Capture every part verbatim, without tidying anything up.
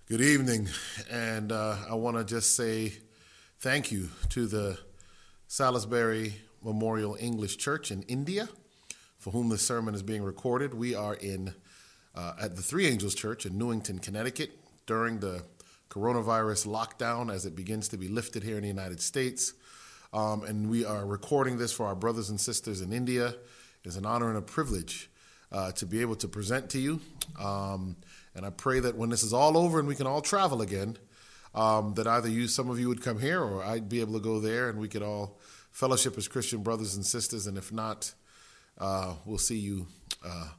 Good evening, and uh, I want to just say thank you to the Salisbury Memorial English Church in India, for whom this sermon is being recorded. We are in uh, at the Three Angels Church in Newington, Connecticut, during the coronavirus lockdown as it begins to be lifted here in the United States. Um, and we are recording this for our brothers and sisters in India. It is an honor and a privilege uh, to be able to present to you. Um, And I pray that when this is all over and we can all travel again, um, that either you, some of you would come here, or I'd be able to go there and we could all fellowship as Christian brothers and sisters. And if not, uh, we'll see you uh,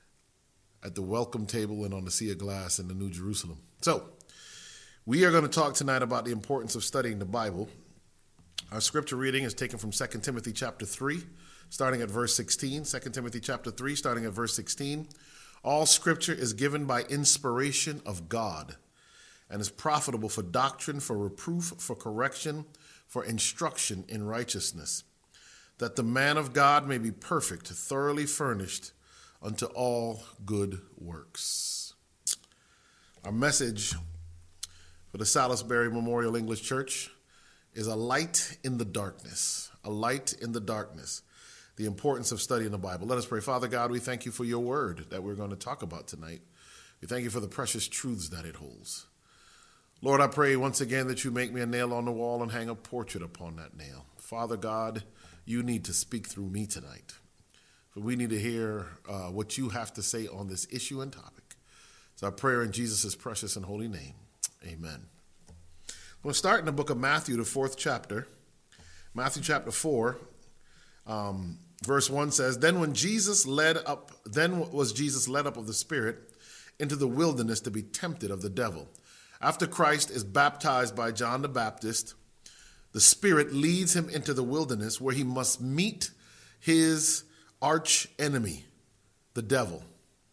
at the welcome table and on the Sea of Glass in the New Jerusalem. So we are going to talk tonight about the importance of studying the Bible. Our scripture reading is taken from Second Timothy chapter three, starting at verse sixteen. Second Timothy chapter three, starting at verse sixteen. All scripture is given by inspiration of God and is profitable for doctrine, for reproof, for correction, for instruction in righteousness, that the man of God may be perfect, thoroughly furnished unto all good works. Our message for the Salisbury Memorial English Church is a light in the darkness, a light in the darkness. The importance of studying the Bible. Let us pray. Father God, we thank you for your word that we're going to talk about tonight. We thank you for the precious truths that it holds. Lord, I pray once again that you make me a nail on the wall and hang a portrait upon that nail. Father God, you need to speak through me tonight. For we need to hear uh, what you have to say on this issue and topic. So I pray in Jesus' precious and holy name. Amen. We'll start in the book of Matthew, the fourth chapter. Matthew chapter four. Um, verse one says, Then when Jesus led up, then was Jesus led up of the Spirit into the wilderness to be tempted of the devil. After Christ is baptized by John the Baptist, the Spirit leads him into the wilderness where he must meet his arch enemy, the devil.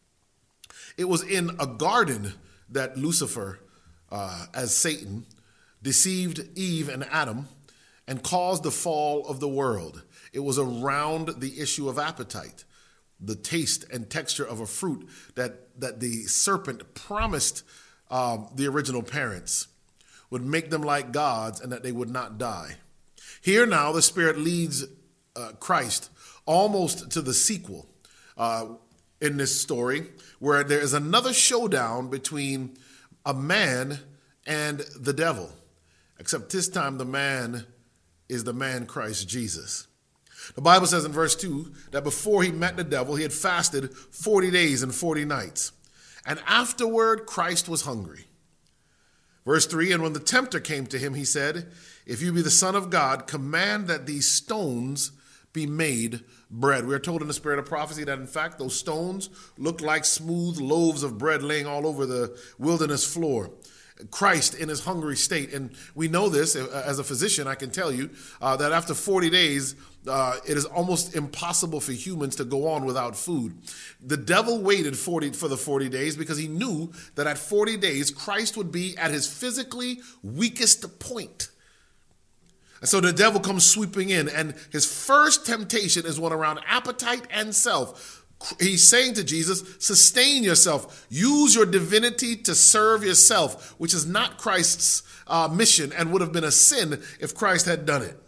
It was in a garden that Lucifer, uh, as Satan, deceived Eve and Adam and caused the fall of the world. It was around the issue of appetite, the taste and texture of a fruit that, that the serpent promised um, the original parents would make them like gods and that they would not die. Here now, the Spirit leads uh, Christ almost to the sequel uh, in this story, where there is another showdown between a man and the devil, except this time the man is the man Christ Jesus. The Bible says in verse two that before he met the devil, he had fasted forty days and forty nights. And afterward, Christ was hungry. Verse three, and when the tempter came to him, he said, If you be the Son of God, command that these stones be made bread. We are told in the spirit of prophecy that, in fact, those stones looked like smooth loaves of bread laying all over the wilderness floor. Christ in his hungry state. And we know this as a physician. I can tell you uh, that after forty days, uh, it is almost impossible for humans to go on without food. The devil waited forty for the forty days because he knew that at forty days, Christ would be at his physically weakest point. And so the devil comes sweeping in, and his first temptation is one around appetite and self. He's saying to Jesus, sustain yourself, use your divinity to serve yourself, which is not Christ's uh, mission and would have been a sin if Christ had done it.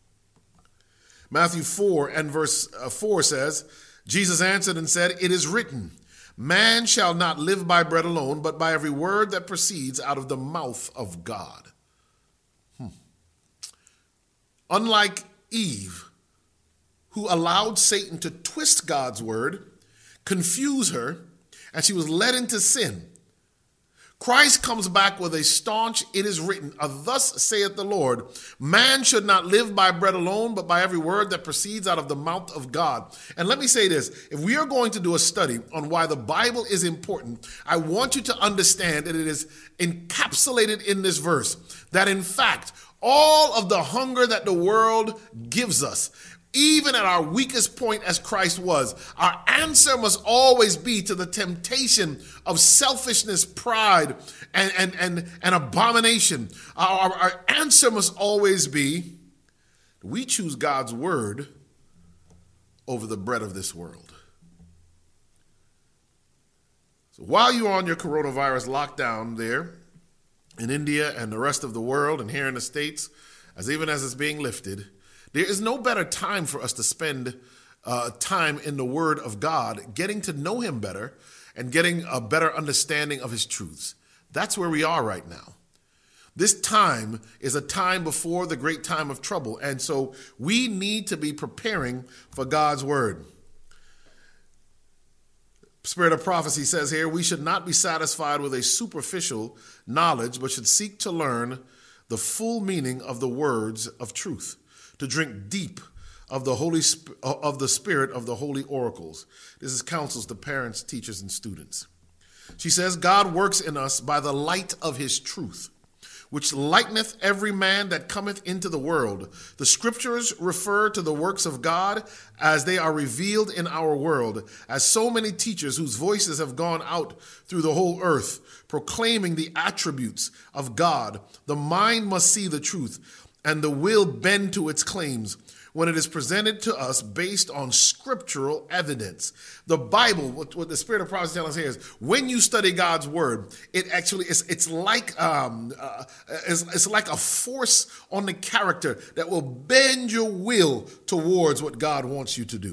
Matthew four and verse four says, Jesus answered and said, It is written, man shall not live by bread alone, but by every word that proceeds out of the mouth of God. Hmm. Unlike Eve, who allowed Satan to twist God's word, confuse her, and she was led into sin, Christ comes back with a staunch, it is written, a thus saith the Lord, man should not live by bread alone, but by every word that proceeds out of the mouth of God. And let me say this, if we are going to do a study on why the Bible is important, I want you to understand that it is encapsulated in this verse, that in fact, all of the hunger that the world gives us, even at our weakest point as Christ was, our answer must always be to the temptation of selfishness, pride, and, and, and, and abomination. Our, our answer must always be, we choose God's word over the bread of this world. So while you're on your coronavirus lockdown there, in India and the rest of the world and here in the States, as even as it's being lifted, there is no better time for us to spend uh, time in the Word of God, getting to know Him better and getting a better understanding of His truths. That's where we are right now. This time is a time before the great time of trouble, and so we need to be preparing for God's Word. Spirit of prophecy says here, we should not be satisfied with a superficial knowledge, but should seek to learn the full meaning of the words of truth, to drink deep of the Holy Sp- of the Spirit of the holy oracles. This is counsels to parents, teachers, and students. She says, God works in us by the light of His truth, which lighteneth every man that cometh into the world. The scriptures refer to the works of God as they are revealed in our world, as so many teachers whose voices have gone out through the whole earth, proclaiming the attributes of God. The mind must see the truth, and the will bend to its claims when it is presented to us based on scriptural evidence. The Bible, what, what the Spirit of prophecy tells us here is, when you study God's word, it actually is it's like um, uh, it's, it's like a force on the character that will bend your will towards what God wants you to do.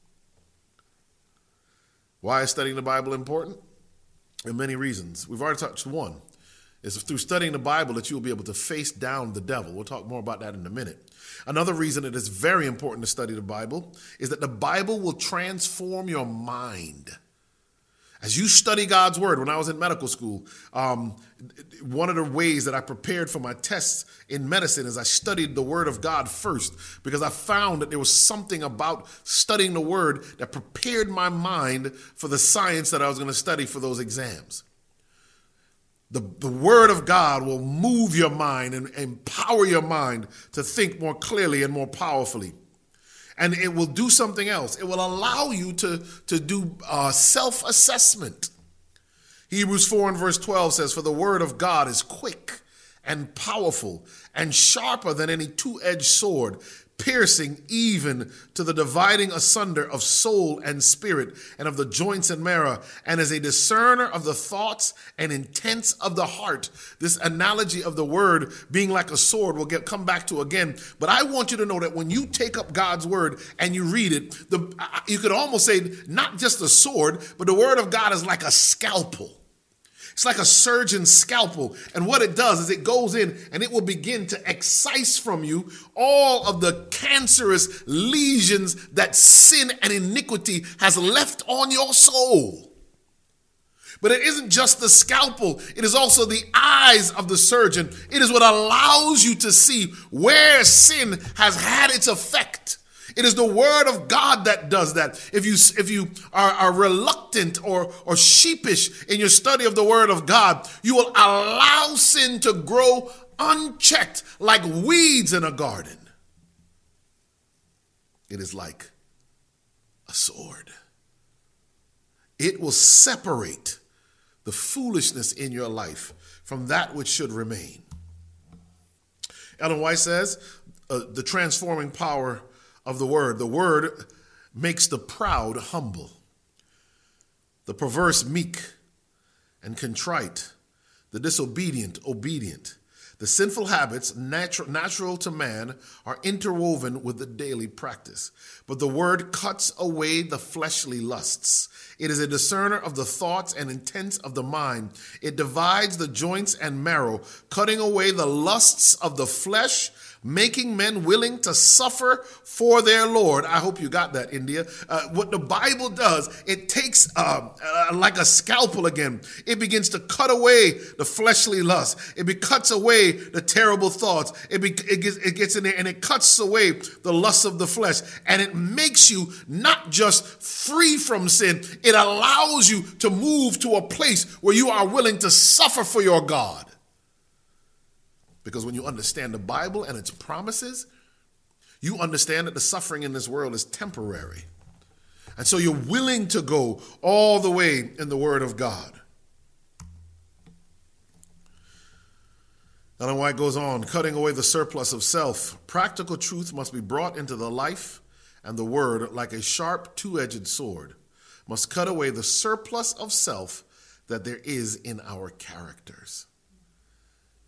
Why is studying the Bible important? There are many reasons. We've already touched one. It's through studying the Bible that you'll be able to face down the devil. We'll talk more about that in a minute. Another reason it is very important to study the Bible is that the Bible will transform your mind. As you study God's word, when I was in medical school, um, one of the ways that I prepared for my tests in medicine is I studied the word of God first, because I found that there was something about studying the word that prepared my mind for the science that I was going to study for those exams. The, the word of God will move your mind and empower your mind to think more clearly and more powerfully. And it will do something else. It will allow you to, to do uh, self-assessment. Hebrews four and verse twelve says, for the word of God is quick and powerful and sharper than any two-edged sword, piercing even to the dividing asunder of soul and spirit and of the joints and marrow, and is a discerner of the thoughts and intents of the heart. This analogy of the word being like a sword we'll get come back to again. But I want you to know that when you take up God's word and you read it, the, you could almost say not just a sword, but the word of God is like a scalpel. It's like a surgeon's scalpel. And what it does is it goes in and it will begin to excise from you all of the cancerous lesions that sin and iniquity has left on your soul. But it isn't just the scalpel. It is also the eyes of the surgeon. It is what allows you to see where sin has had its effect. It is the word of God that does that. If you if you are, are reluctant or, or sheepish in your study of the word of God, you will allow sin to grow unchecked like weeds in a garden. It is like a sword. It will separate the foolishness in your life from that which should remain. Ellen White says, uh, the transforming power of the word. The word makes the proud humble, the perverse meek and contrite, the disobedient obedient. The sinful habits natural, natural to man are interwoven with the daily practice. But the word cuts away the fleshly lusts. It is a discerner of the thoughts and intents of the mind. It divides the joints and marrow, cutting away the lusts of the flesh, making men willing to suffer for their Lord. I hope you got that, India. Uh, what the Bible does, it takes uh, uh, like a scalpel again. It begins to cut away the fleshly lust. It be, cuts away the terrible thoughts. It, be, it, gets, it gets in there and it cuts away the lusts of the flesh. And it makes you not just free from sin. It allows you to move to a place where you are willing to suffer for your God. Because when you understand the Bible and its promises, you understand that the suffering in this world is temporary. And so you're willing to go all the way in the Word of God. Ellen White goes on, cutting away the surplus of self. Practical truth must be brought into the life, and the Word, like a sharp two-edged sword, must cut away the surplus of self that there is in our characters.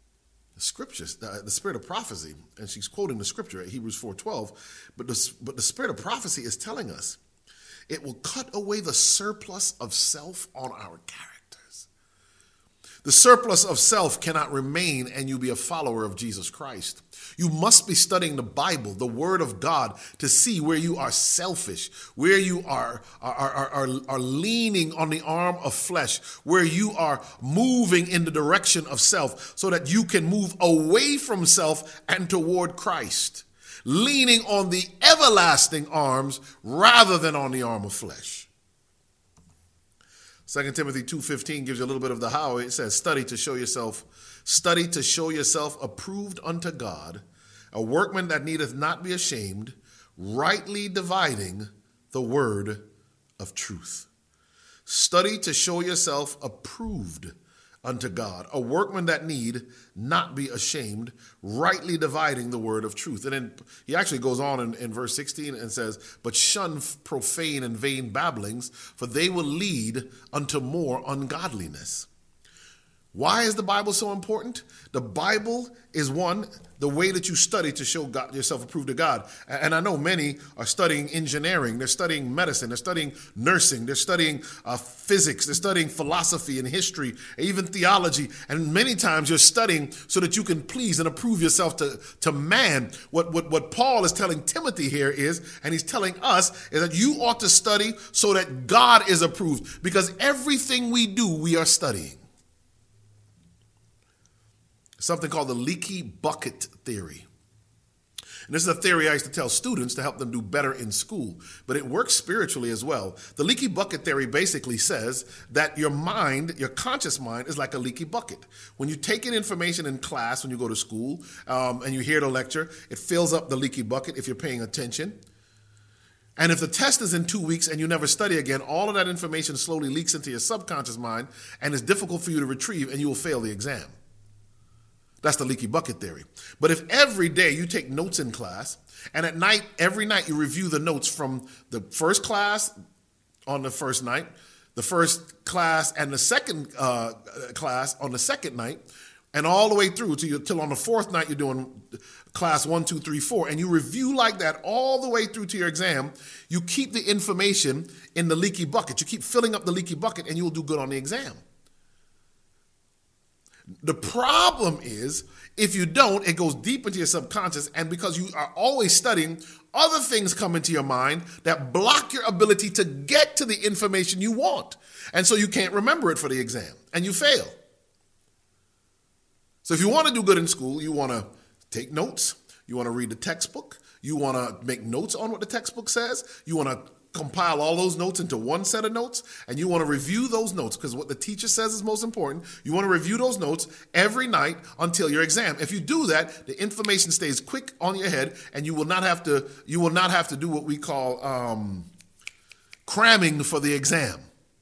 scriptures, the, the spirit of prophecy, and she's quoting the scripture at Hebrews four twelve, but the, but the spirit of prophecy is telling us it will cut away the surplus of self on our characters. The surplus of self cannot remain and you be a follower of Jesus Christ. You must be studying the Bible, the Word of God, to see where you are selfish, where you are, are, are, are, are leaning on the arm of flesh, where you are moving in the direction of self so that you can move away from self and toward Christ, leaning on the everlasting arms rather than on the arm of flesh. Second Timothy two fifteen gives you a little bit of the how. It says, study to show yourself, study to show yourself approved unto God, a workman that needeth not be ashamed, rightly dividing the word of truth. Study to show yourself approved unto God, a workman that need not be ashamed, rightly dividing the word of truth. And then he actually goes on in, in verse sixteen and says, but shun profane and vain babblings, for they will lead unto more ungodliness. Why is the Bible so important? The Bible is, one, the way that you study to show God, yourself approved to God. And I know many are studying engineering, they're studying medicine, they're studying nursing, they're studying uh, physics, they're studying philosophy and history, even theology. And many times you're studying so that you can please and approve yourself to, to man. What, what, what Paul is telling Timothy here is, and he's telling us, is that you ought to study so that God is approved. Because everything we do, we are studying. Something called the leaky bucket theory. And this is a theory I used to tell students to help them do better in school, but it works spiritually as well. The leaky bucket theory basically says that your mind, your conscious mind, is like a leaky bucket. When you take in information in class, when you go to school, um, and you hear the lecture, it fills up the leaky bucket if you're paying attention. And if the test is in two weeks and you never study again, all of that information slowly leaks into your subconscious mind and is difficult for you to retrieve, and you will fail the exam. That's the leaky bucket theory. But if every day you take notes in class, and at night, every night you review the notes from the first class on the first night, the first class and the second uh, class on the second night, and all the way through to you, till on the fourth night you're doing class one, two, three, four, and you review like that all the way through to your exam, you keep the information in the leaky bucket. You keep filling up the leaky bucket and you will do good on the exam. The problem is, if you don't, it goes deep into your subconscious, and because you are always studying, other things come into your mind that block your ability to get to the information you want. And so you can't remember it for the exam, and you fail. So if you want to do good in school, you want to take notes, you want to read the textbook, you want to make notes on what the textbook says, you want to compile all those notes into one set of notes, and you want to review those notes, because what the teacher says is most important. You want to review those notes every night until your exam. If you do that, the information stays quick on your head, and you will not have to you will not have to do what we call um, cramming for the exam.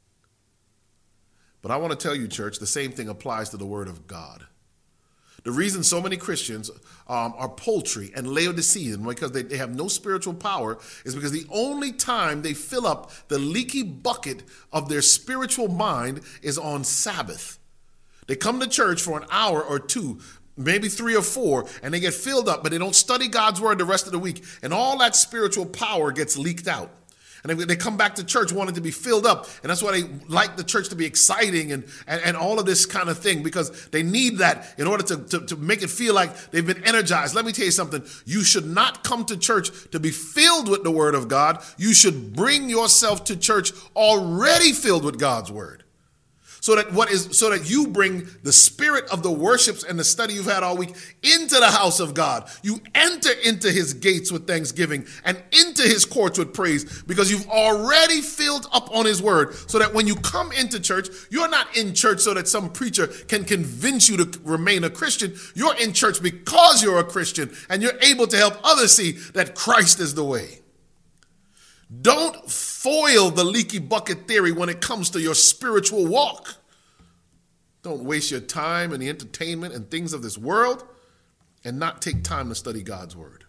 But I want to tell you, church, the same thing applies to the Word of God. The reason so many Christians um, are poultry and Laodicean, because they, they have no spiritual power, is because the only time they fill up the leaky bucket of their spiritual mind is on Sabbath. They come to church for an hour or two, maybe three or four, and they get filled up, but they don't study God's word the rest of the week, and all that spiritual power gets leaked out. And they come back to church wanting to be filled up. And that's why they like the church to be exciting and, and, and all of this kind of thing, because they need that in order to, to, to make it feel like they've been energized. Let me tell you something. You should not come to church to be filled with the word of God. You should bring yourself to church already filled with God's word. So that what is so that you bring the spirit of the worships and the study you've had all week into the house of God. You enter into his gates with thanksgiving and into his courts with praise, because you've already filled up on his word, so that when you come into church, you're not in church so that some preacher can convince you to remain a Christian. You're in church because you're a Christian, and you're able to help others see that Christ is the way. Don't foil the leaky bucket theory when it comes to your spiritual walk. Don't waste your time in the entertainment and things of this world and not take time to study God's word.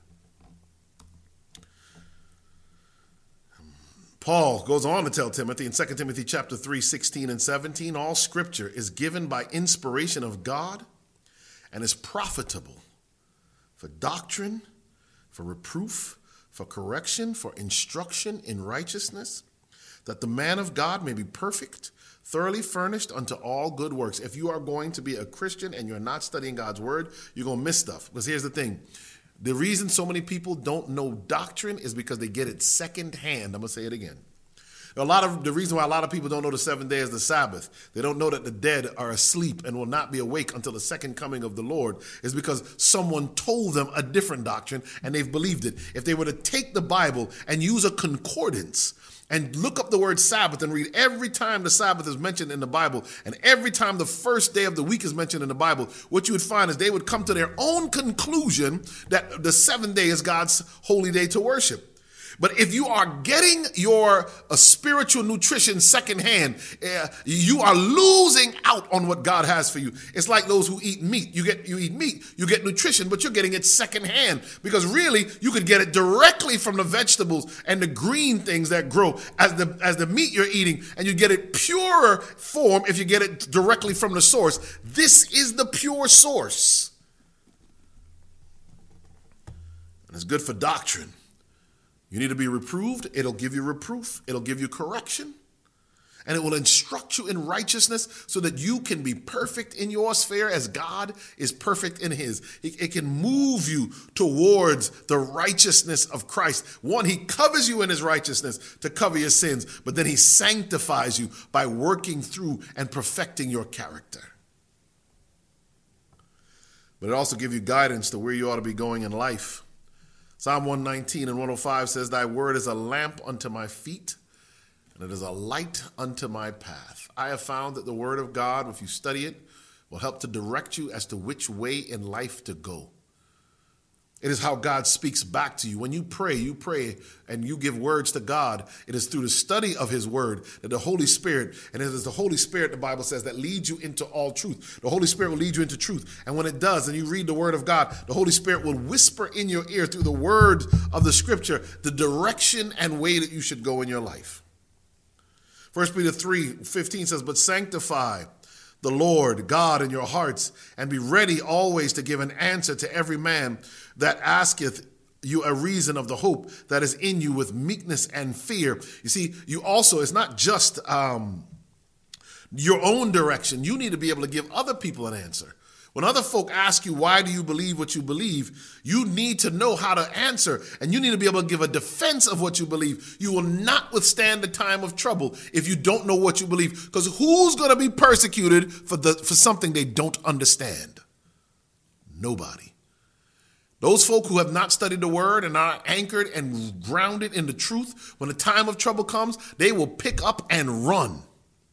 Paul goes on to tell Timothy in Second Timothy chapter three, sixteen and seventeen, all scripture is given by inspiration of God and is profitable for doctrine, for reproof, for correction, for instruction in righteousness, that the man of God may be perfect, thoroughly furnished unto all good works. If you are going to be a Christian and you're not studying God's word, you're going to miss stuff. Because here's the thing. The reason so many people don't know doctrine is because they get it secondhand. I'm going to say it again. A lot of the reason why a lot of people don't know the seventh day is the Sabbath. They don't know that the dead are asleep and will not be awake until the second coming of the Lord is because someone told them a different doctrine and they've believed it. If they were to take the Bible and use a concordance and look up the word Sabbath and read every time the Sabbath is mentioned in the Bible and every time the first day of the week is mentioned in the Bible, what you would find is they would come to their own conclusion that the seventh day is God's holy day to worship. But if you are getting your uh, spiritual nutrition secondhand, uh, you are losing out on what God has for you. It's like those who eat meat. You get you eat meat, you get nutrition, but you're getting it secondhand because really you could get it directly from the vegetables and the green things that grow as the as the meat you're eating, and you get it purer form if you get it directly from the source. This is the pure source, and it's good for doctrine. You need to be reproved. It'll give you reproof. It'll give you correction. And it will instruct you in righteousness so that you can be perfect in your sphere as God is perfect in his. It, it can move you towards the righteousness of Christ. One, he covers you in his righteousness to cover your sins, but then he sanctifies you by working through and perfecting your character. But it also gives you guidance to where you ought to be going in life. Psalm one nineteen and one oh five says, thy word is a lamp unto my feet, and it is a light unto my path. I have found that the word of God, if you study it, will help to direct you as to which way in life to go. It is how God speaks back to you. When you pray, you pray and you give words to God. It is through the study of his word that the Holy Spirit, and it is the Holy Spirit, the Bible says, that leads you into all truth. The Holy Spirit will lead you into truth. And when it does, and you read the word of God, the Holy Spirit will whisper in your ear through the word of the scripture, the direction and way that you should go in your life. First Peter three fifteen says, but sanctify the Lord God in your hearts, and be ready always to give an answer to every man that asketh you a reason of the hope that is in you with meekness and fear. You see, you also, it's not just um, your own direction. You need to be able to give other people an answer. When other folk ask you, why do you believe what you believe? You need to know how to answer, and you need to be able to give a defense of what you believe. You will not withstand the time of trouble if you don't know what you believe, because who's going to be persecuted for the for something they don't understand? Nobody. Those folk who have not studied the word and are anchored and grounded in the truth, when the time of trouble comes, they will pick up and run.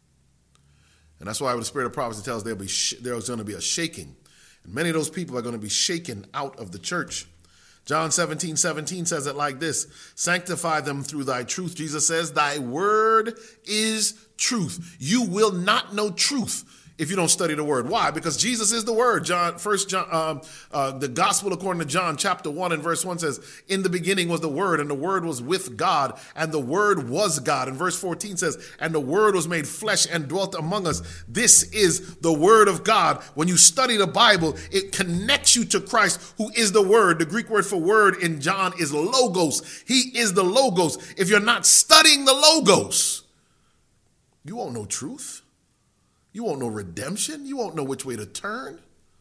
And that's why the spirit of prophecy tells there'll be sh- there's going to be a shaking. And many of those people are going to be shaken out of the church. John seventeen seventeen says it like this, sanctify them through thy truth. Jesus says, thy word is truth. You will not know truth if you don't study the word. Why? Because Jesus is the word. John, first John, um, uh, the gospel according to John chapter one and verse one says, in the beginning was the word, and the word was with God, and the word was God. And verse fourteen says, and the word was made flesh and dwelt among us. This is the word of God. When you study the Bible, it connects you to Christ, who is the word. The Greek word for word in John is logos. He is the logos. If you're not studying the logos, you won't know truth. You won't know redemption. You won't know which way to turn.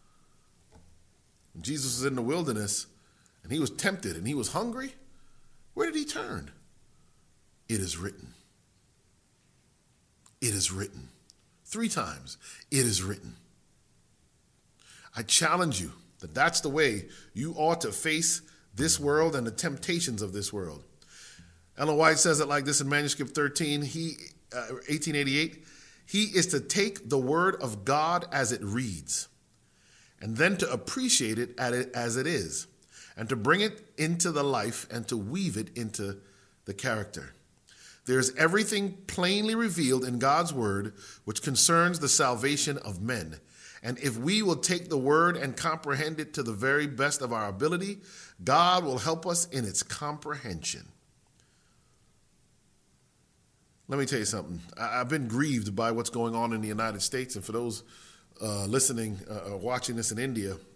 When Jesus was in the wilderness and he was tempted and he was hungry, where did he turn? It is written. It is written. Three times, it is written. I challenge you that that's the way you ought to face this world and the temptations of this world. Ellen White says it like this in manuscript thirteen, he, uh, eighteen eighty-eight. He is to take the word of God as it reads, and then to appreciate it as it is, and to bring it into the life and to weave it into the character. There's everything plainly revealed in God's word which concerns the salvation of men. And if we will take the word and comprehend it to the very best of our ability, God will help us in its comprehension. Let me tell you something. I've been grieved by what's going on in the United States. And for those uh, listening, uh, watching this in India,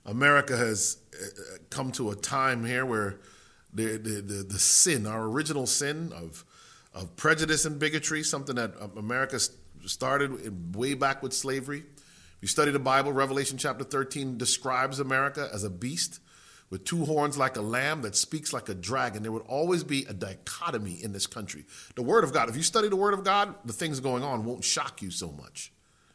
America has uh, come to a time here where the, the, the, the sin, our original sin of, of prejudice and bigotry, something that America started way back with slavery. If you study the Bible, Revelation chapter thirteen describes America as a beast with two horns like a lamb that speaks like a dragon. There would always be a dichotomy in this country. The Word of God, if you study the Word of God, the things going on won't shock you so much.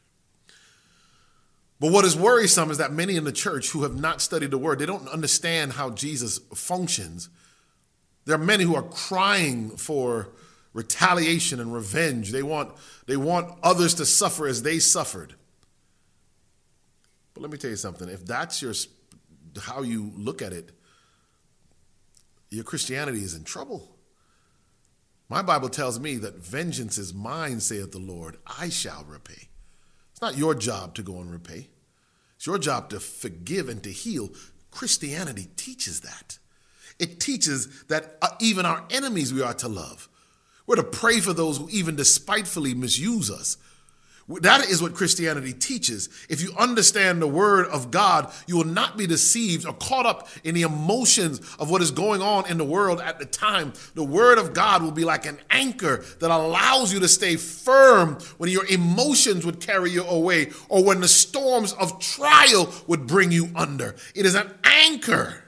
But what is worrisome is that many in the church who have not studied the Word, they don't understand how Jesus functions. There are many who are crying for retaliation and revenge. They want, they want others to suffer as they suffered. But let me tell you something. If that's your how you look at it, your Christianity is in trouble. My Bible tells me that vengeance is mine, saith the Lord. I shall repay. It's not your job to go and repay. It's your job to forgive and to heal. Christianity teaches that. It teaches that even our enemies we are to love. We're to pray for those who even despitefully misuse us. That is what Christianity teaches. If you understand the Word of God, you will not be deceived or caught up in the emotions of what is going on in the world at the time. The Word of God will be like an anchor that allows you to stay firm when your emotions would carry you away or when the storms of trial would bring you under. It is an anchor.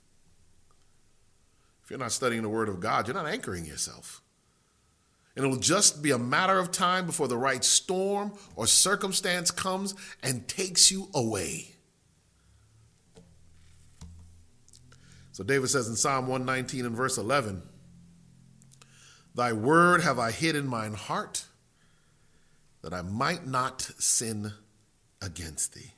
If you're not studying the Word of God, you're not anchoring yourself. And it will just be a matter of time before the right storm or circumstance comes and takes you away. So David says in Psalm one nineteen and verse eleven, Thy word have I hid in mine heart, that I might not sin against thee.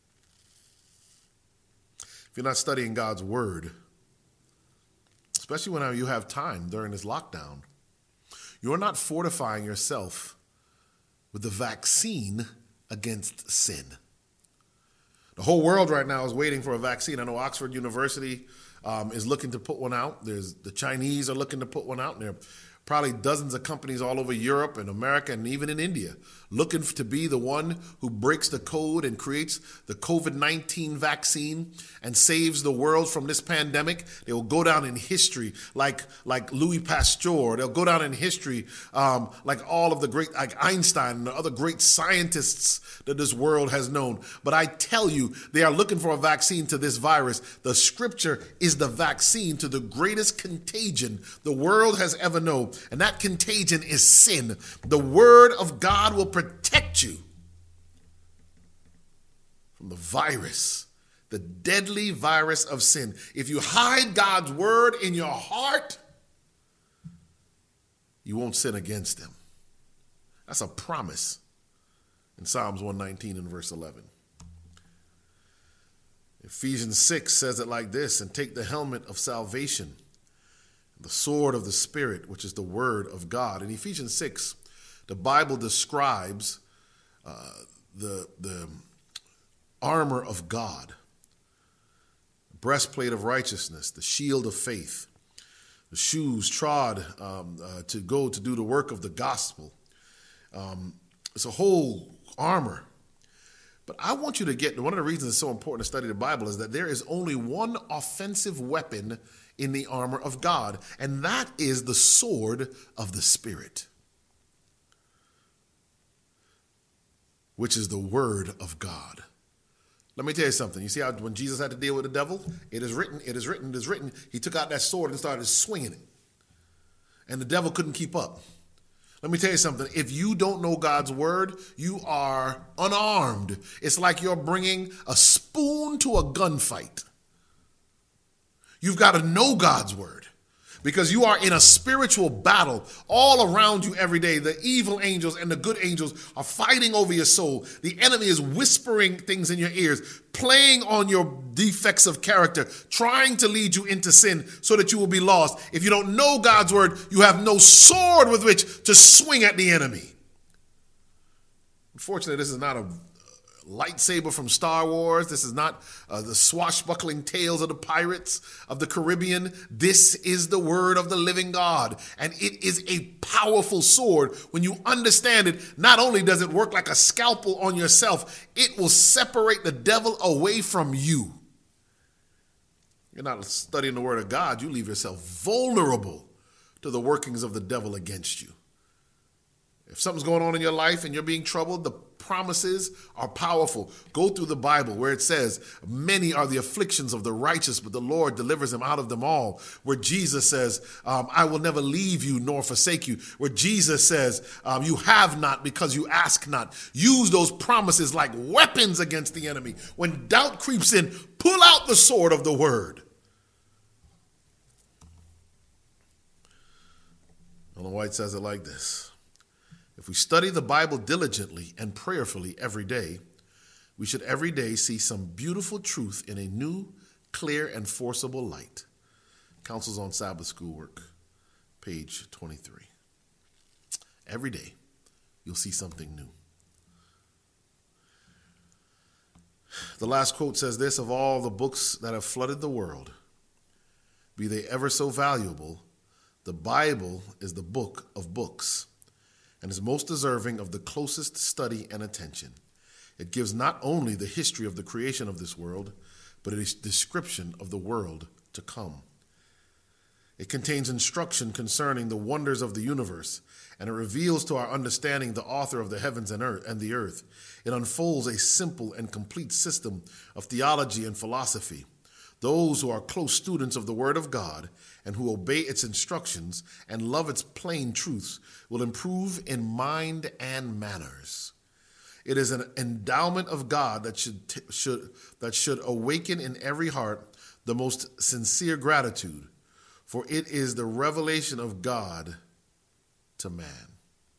If you're not studying God's word, especially when you have time during this lockdown, you're not fortifying yourself with the vaccine against sin. The whole world right now is waiting for a vaccine. I know Oxford University um, is looking to put one out. There's the Chinese are looking to put one out. And there are probably dozens of companies all over Europe and America and even in India looking to be the one who breaks the code and creates the covid nineteen vaccine and saves the world from this pandemic. They will go down in history like, like Louis Pasteur. They'll go down in history um, like all of the great, like Einstein and the other great scientists that this world has known. But I tell you, they are looking for a vaccine to this virus. The scripture is the vaccine to the greatest contagion the world has ever known. And that contagion is sin. The word of God will protect you from the virus, the deadly virus of sin. If you hide God's word in your heart, you won't sin against him. That's a promise in Psalms one nineteen and verse eleven. Ephesians six says it like this, and take the helmet of salvation, the sword of the Spirit, which is the word of God. In Ephesians six, the Bible describes uh, the, the armor of God, the breastplate of righteousness, the shield of faith, the shoes trod um, uh, to go to do the work of the gospel. Um, it's a whole armor. But I want you to get, one of the reasons it's so important to study the Bible is that there is only one offensive weapon in the armor of God, and that is the sword of the Spirit, which is the word of God. Let me tell you something. You see how when Jesus had to deal with the devil, it is written, it is written, it is written. He took out that sword and started swinging it, and the devil couldn't keep up. Let me tell you something. If you don't know God's word, you are unarmed. It's like you're bringing a spoon to a gunfight. You've got to know God's word because you are in a spiritual battle all around you every day. The evil angels and the good angels are fighting over your soul. The enemy is whispering things in your ears, playing on your defects of character, trying to lead you into sin so that you will be lost. If you don't know God's word, you have no sword with which to swing at the enemy. Unfortunately, this is not a lightsaber from Star Wars. This is not uh, the swashbuckling tales of the pirates of the Caribbean. This is the word of the living God, and it is a powerful sword. When you understand it, not only does it work like a scalpel on yourself, it will separate the devil away from you. you're not studying the Word of God, you leave yourself vulnerable to the workings of the devil against you. If something's going on in your life and you're being troubled, the promises are powerful. Go through the Bible where it says, many are the afflictions of the righteous, but the Lord delivers them out of them all. Where Jesus says, um, I will never leave you nor forsake you. Where Jesus says, um, you have not because you ask not. Use those promises like weapons against the enemy. When doubt creeps in, pull out the sword of the word. Ellen White says it like this. If we study the Bible diligently and prayerfully every day, we should every day see some beautiful truth in a new, clear, and forcible light. Counsels on Sabbath Schoolwork, page twenty-three. Every day, you'll see something new. The last quote says this: of all the books that have flooded the world, be they ever so valuable, the Bible is the book of books and is most deserving of the closest study and attention. It gives not only the history of the creation of this world, but a description of the world to come. It contains instruction concerning the wonders of the universe, and it reveals to our understanding the author of the heavens and earth and the earth. It unfolds a simple and complete system of theology and philosophy. Those who are close students of the Word of God and who obey its instructions and love its plain truths will improve in mind and manners. It is an endowment of God that should, t- should, that should awaken in every heart the most sincere gratitude, for it is the revelation of God to man.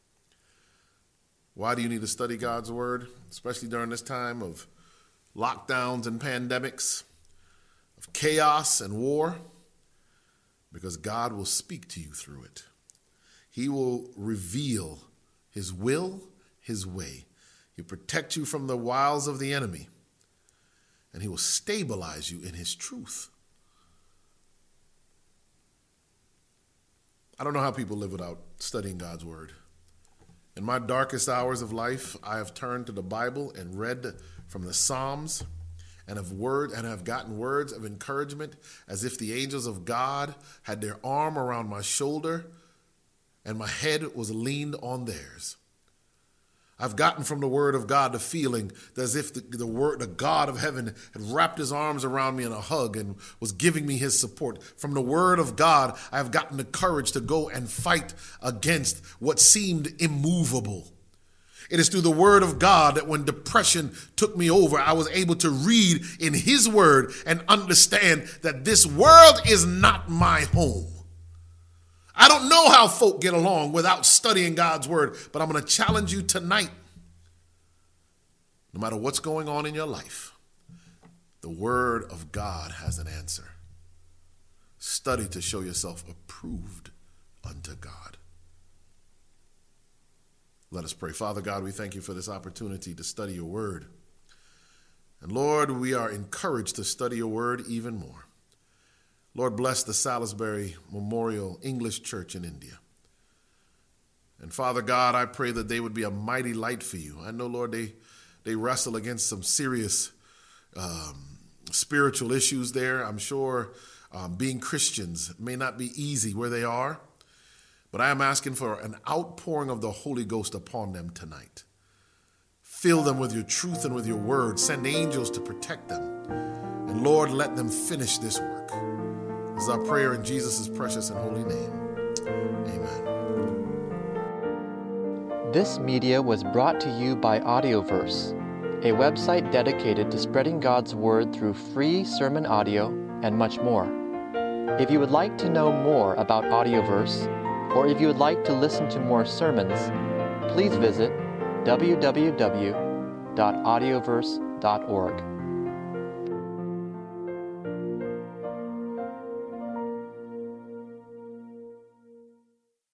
Why do you need to study God's Word, especially during this time of lockdowns and pandemics, of chaos and war? Because God will speak to you through it. He will reveal his will, his way. He'll protect you from the wiles of the enemy, and he will stabilize you in his truth. I don't know how people live without studying God's Word. In my darkest hours of life, I have turned to the Bible and read from the Psalms and have word and have gotten words of encouragement as if the angels of God had their arm around my shoulder and my head was leaned on theirs. I've gotten from the Word of God the feeling as if the, the word, the God of heaven had wrapped his arms around me in a hug and was giving me his support. From the Word of God, I have gotten the courage to go and fight against what seemed immovable. It is through the Word of God that when depression took me over, I was able to read in his Word and understand that this world is not my home. I don't know how folk get along without studying God's Word, but I'm going to challenge you tonight. No matter what's going on in your life, the Word of God has an answer. Study to show yourself approved unto God. Let us pray. Father God, we thank you for this opportunity to study your word. And Lord, we are encouraged to study your word even more. Lord, bless the Salisbury Memorial English Church in India. And Father God, I pray that they would be a mighty light for you. I know, Lord, they, they wrestle against some serious um, spiritual issues there. I'm sure um, being Christians may not be easy where they are. But I am asking for an outpouring of the Holy Ghost upon them tonight. Fill them with your truth and with your word. Send angels to protect them. And Lord, let them finish this work. This is our prayer in Jesus' precious and holy name. Amen. This media was brought to you by Audioverse, a website dedicated to spreading God's word through free sermon audio and much more. If you would like to know more about Audioverse, or if you would like to listen to more sermons, please visit w w w dot audioverse dot org.